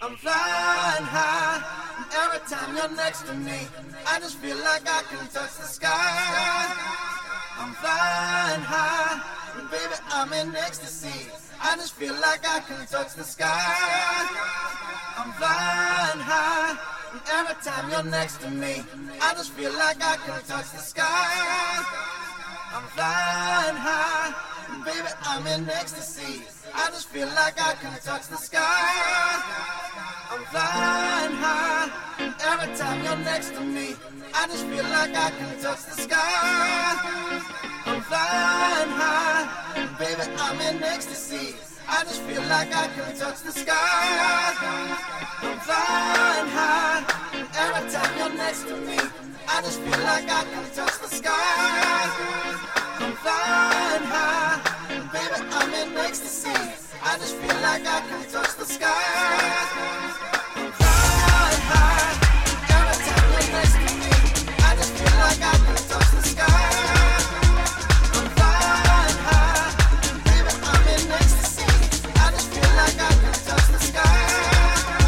I'm flying high, and every time you're next to me, I just feel like I can touch the sky. I'm flying high, and baby, I'm in ecstasy. I just feel like I can touch the sky. I'm flying high, and every time you're next to me, I just feel like I can touch the sky. I'm flying high, and baby, I'm in ecstasy. I just feel like I can touch the sky. I'm flying high, and every time you're next to me, I just feel like I can touch the sky. I'm flying high, and baby, I'm in ecstasy. I just feel like I can touch the sky. I'm flying high, and every time you're next to me, I just feel like I can touch the sky. I'm flying high, and baby, I'm in ecstasy. I just feel like I can touch the sky. I'm flying high, and every time you're next to me, I just feel like I can touch the sky. I'm flying high, and baby, I'm in ecstasy. I just feel like I can touch the sky.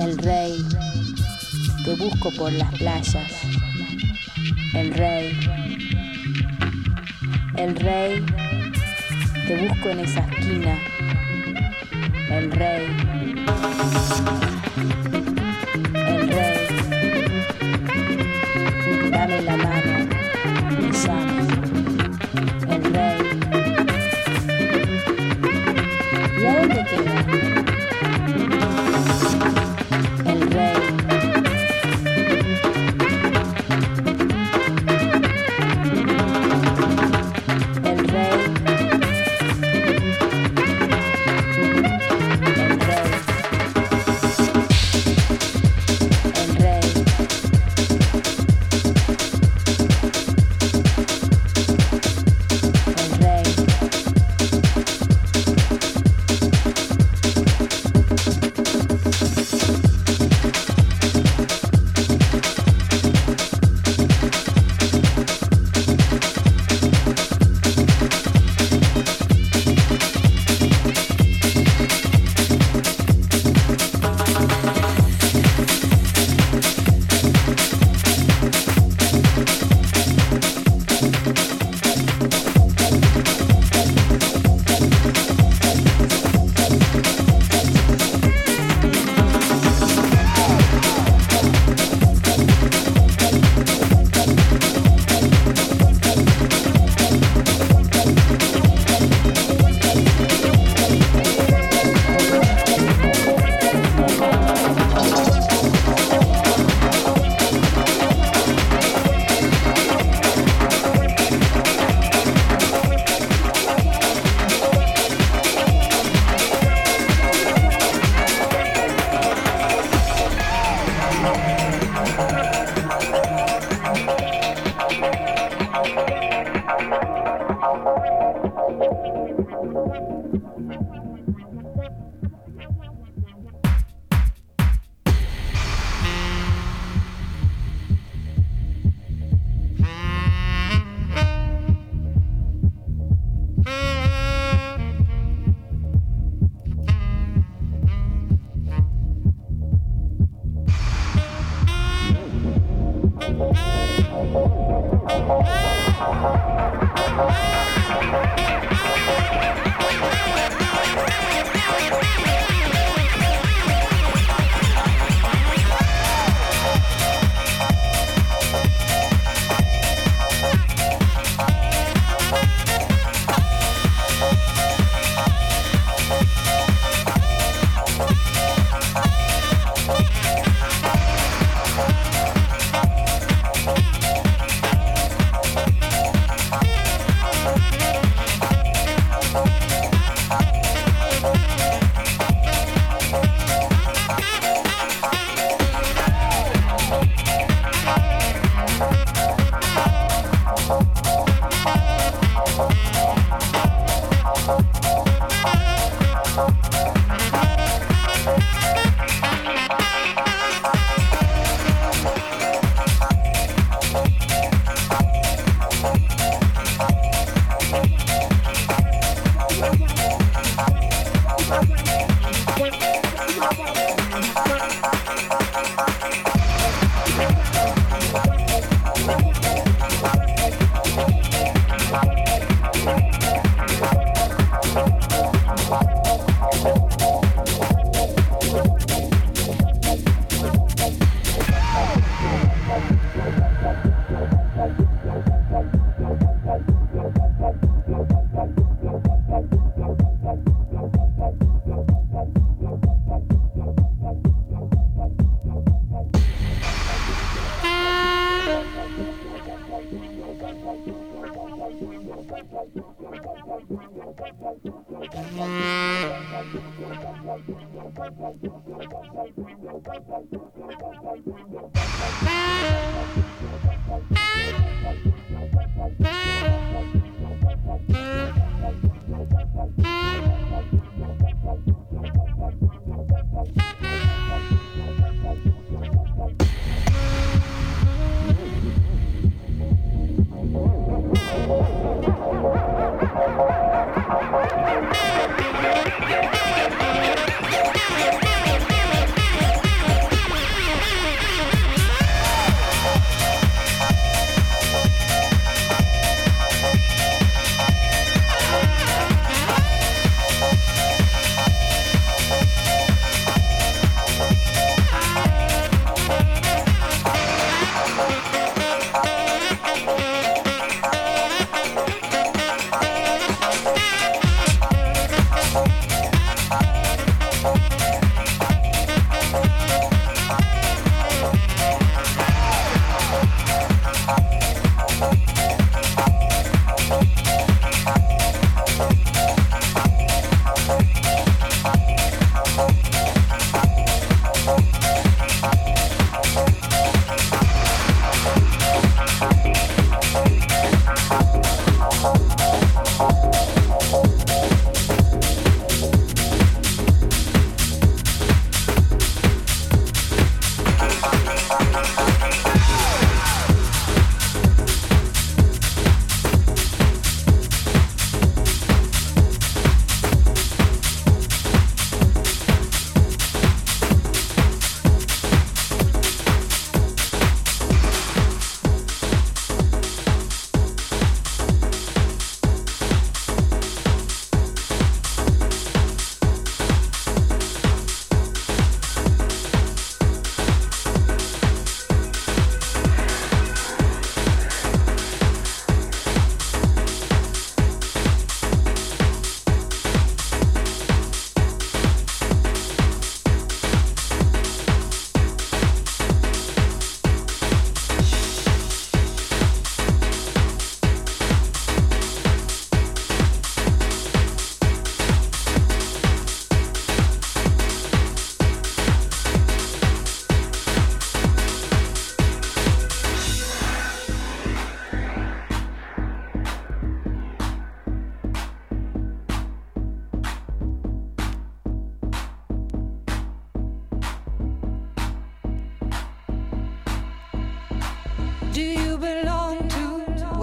El rey, te busco por las playas. El rey, te busco en esa esquina. El rey, dame la mano, me llama. El rey, ¿y a dónde queda? El rey.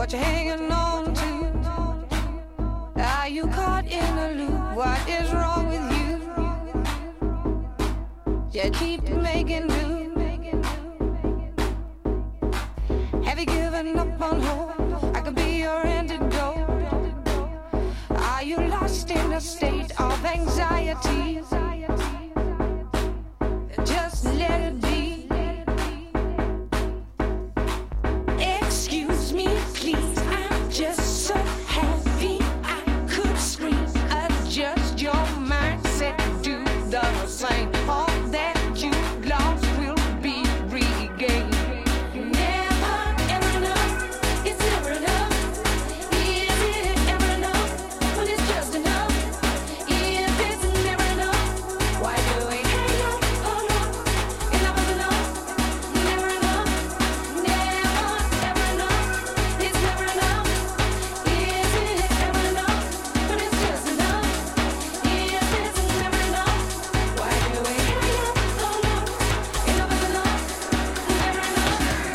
what you're hanging on to. Are you caught in a loop? What is wrong with you? You keep making do. Have you given up on hope? I could be your antidote. Are you lost in a state of anxiety? Just let it be. Excuse me, please, I'm just so happy I could scream. Adjust your mindset, do the same. All that you lost will be regained. Never ever enough, it's never enough. Is it ever enough when it's just enough? If it's never enough, why do we hang up? Hold up, enough is enough. Never enough, never ever enough. It's never enough. Is it ever enough when it's just enough? If it's never enough, why do we hang up? Hold up, enough is enough. Never enough.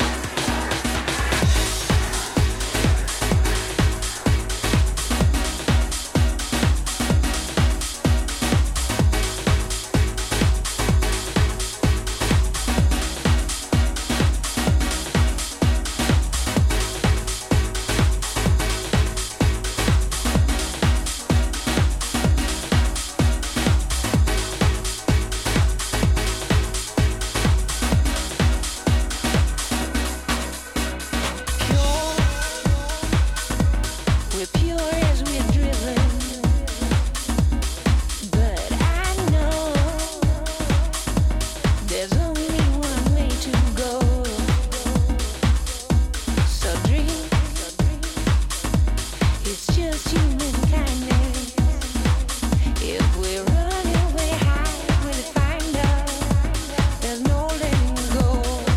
We're pure as we're driven, but I know there's only one way to go. So dream, it's just human kindness. If we run away high, we'll find out there's no letting go.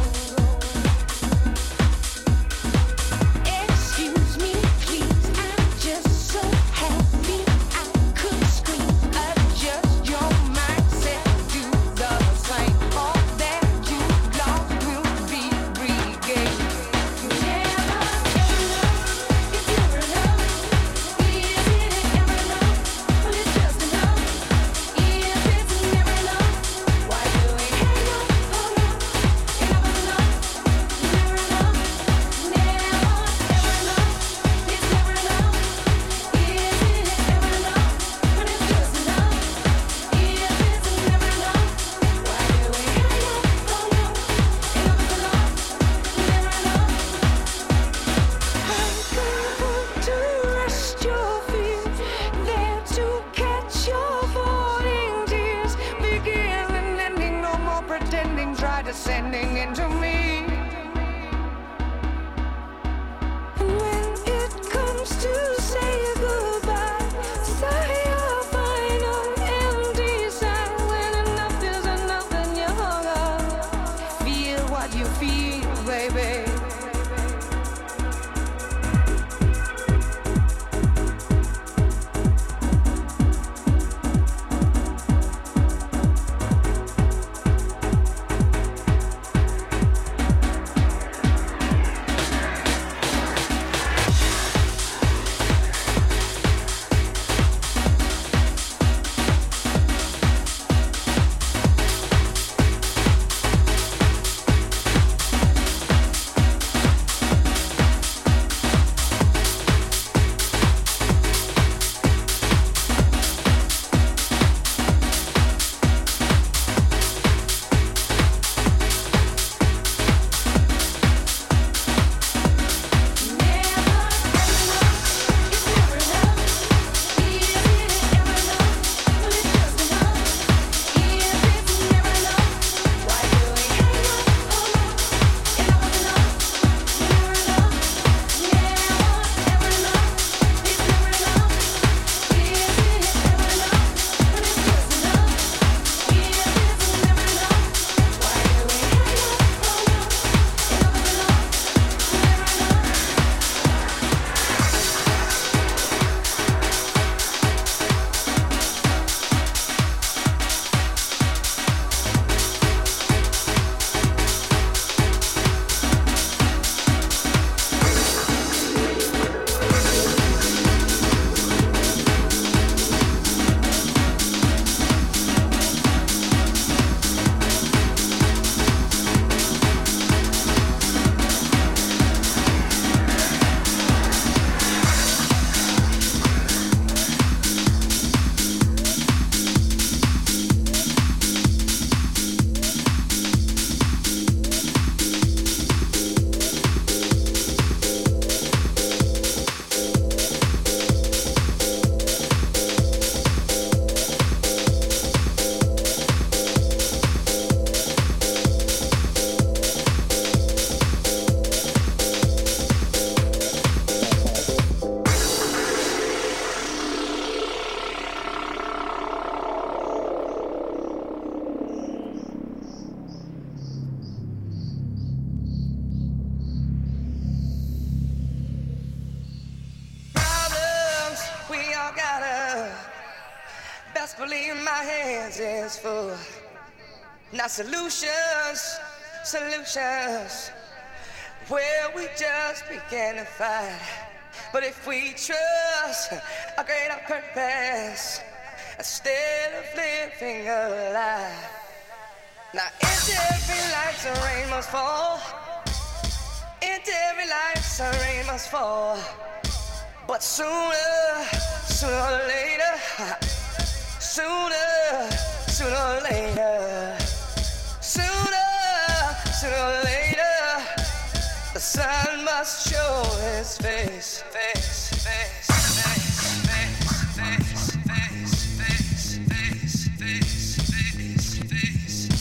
Excuse me, please, I'm just so happy I could scream. Adjust your mindset, do the same. All that you lost will be regained. Never ever enough, it's never enough. Is it ever enough when it's just enough? If it's never enough, why do we hang up? Hold up, enough is enough. Never enough, never ever enough. It's never enough. Is it ever enough when it's just enough? If it's never enough, why do we hang up? Hold up, enough is enough. Never enough. I'm coming to rest your fears, there to catch your falling tears. Begin and ending, no more pretending. Try descending into me. And when it comes to say goodbye, sigh your final empty sigh. When enough is enough and you're hung up, feel what you feel, baby. just believe my hands is full. Not solutions, solutions. Well, we just began to fight. But if we trust a greater purpose, instead of living a lie. Now into every life the rain must fall. Into every life the rain must fall. But sooner, sooner or later, sooner, sooner or later, sooner or later, the sun must show his face, face, face, face, face, face, face, face, face, face, face, face,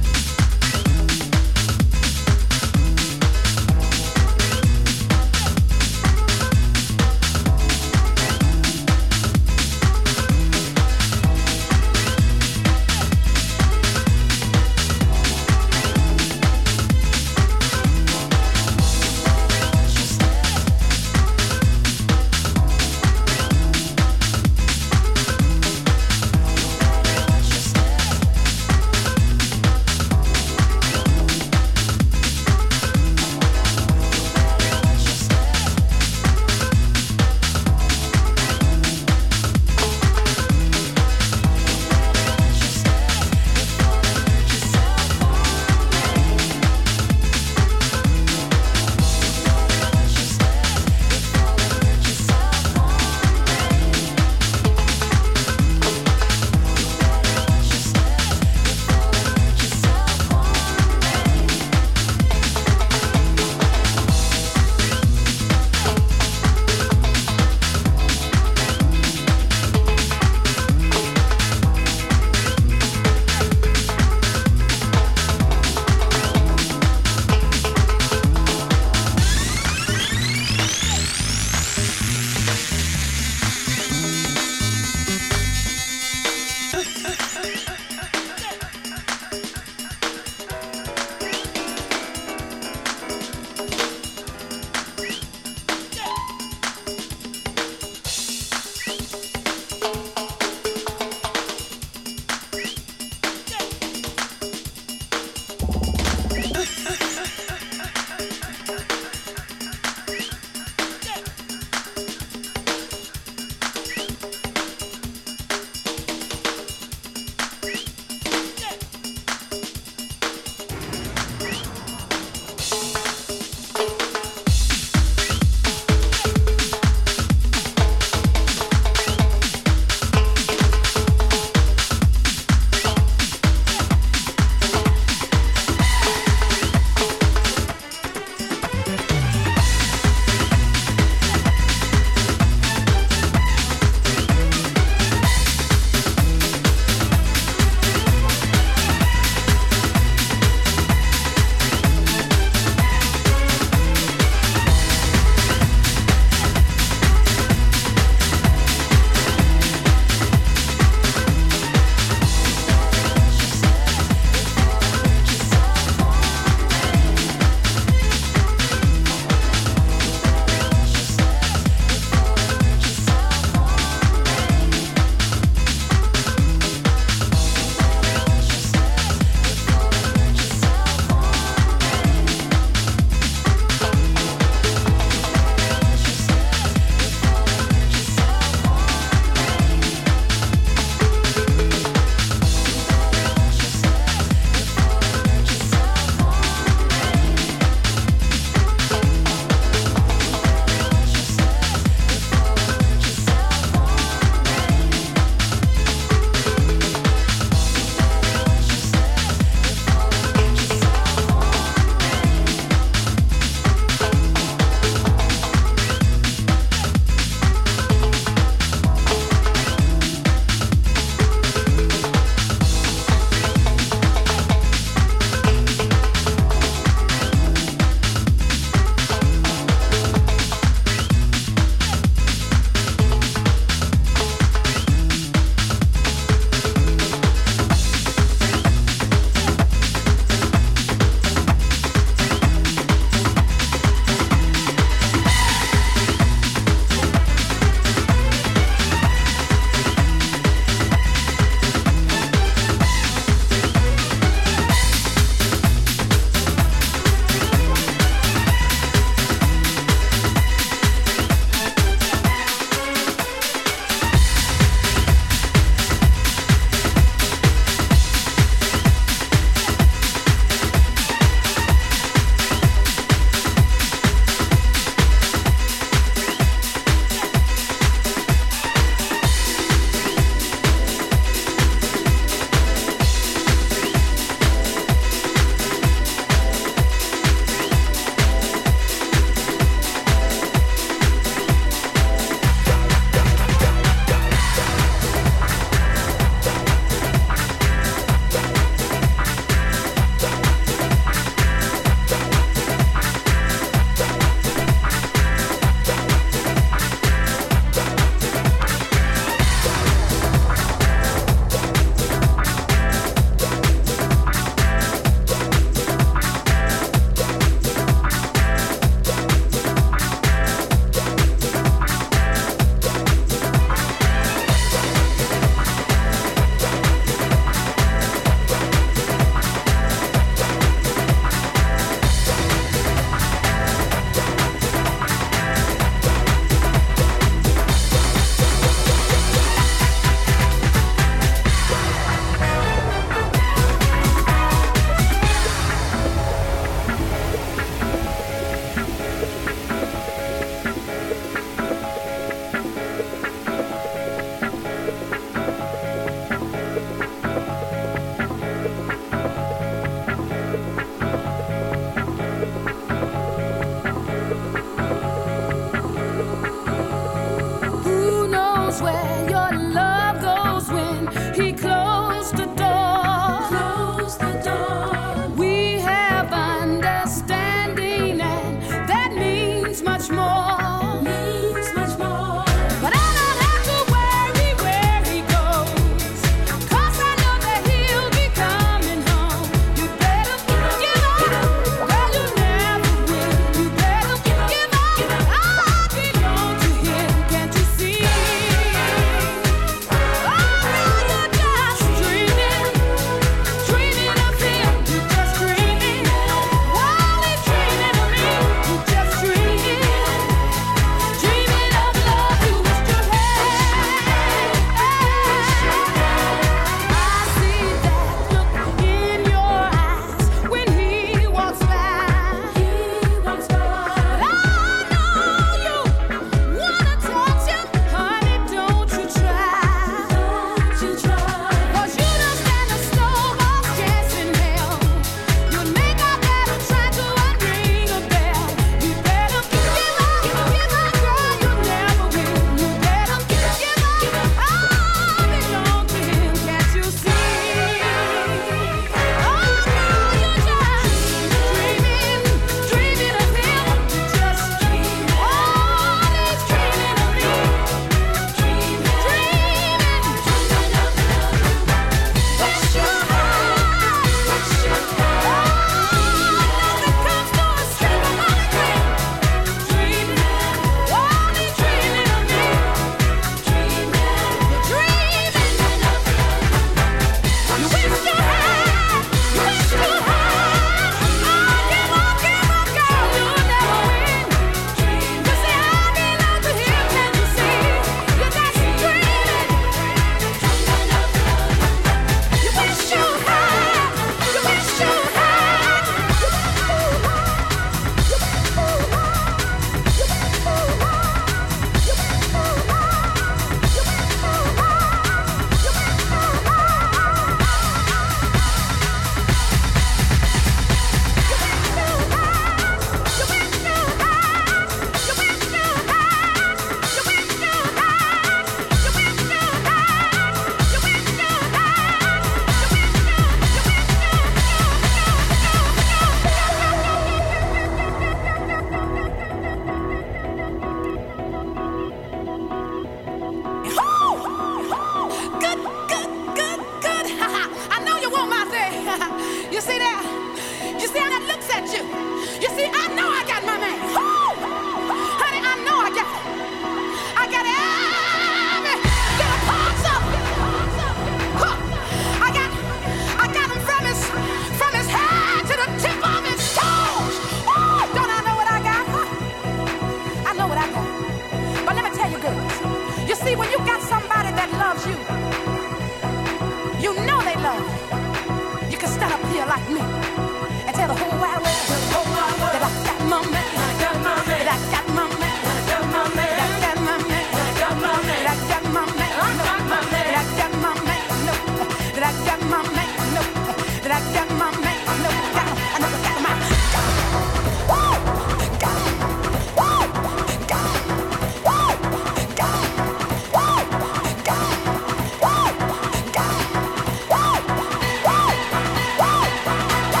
like me. And tell the whole wide world that I got my man. That I got my man. That I got my man. That I got my man. That I got my man. That I got my man. That I got my man. That I got my man. No. That I got my man. No. That I got my man. No. I know I got my man. Woo! Got him. Woo! Got him. Woo! Got him. Woo! Got him. Woo! Got him. Woo! Woo! Woo!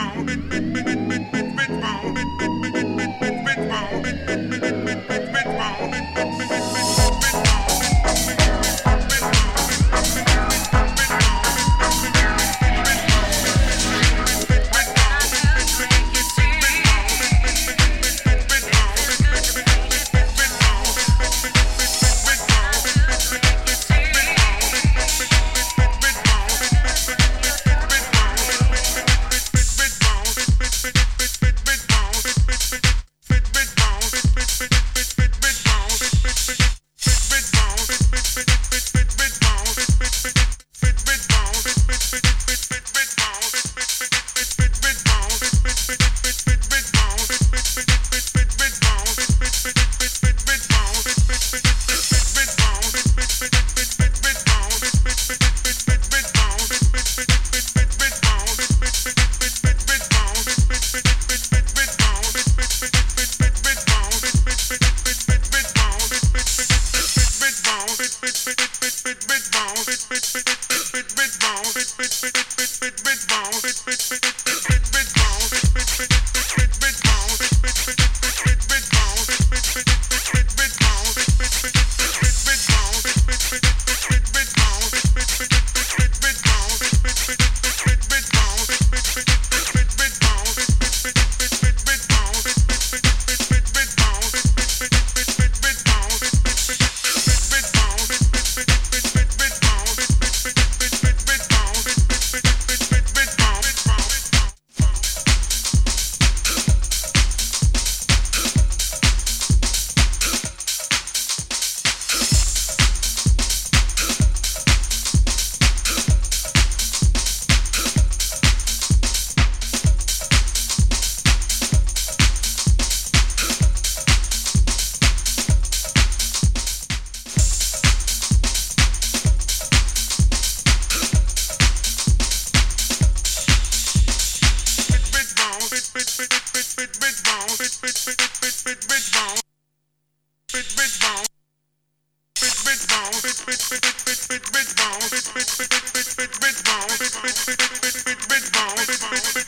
Bit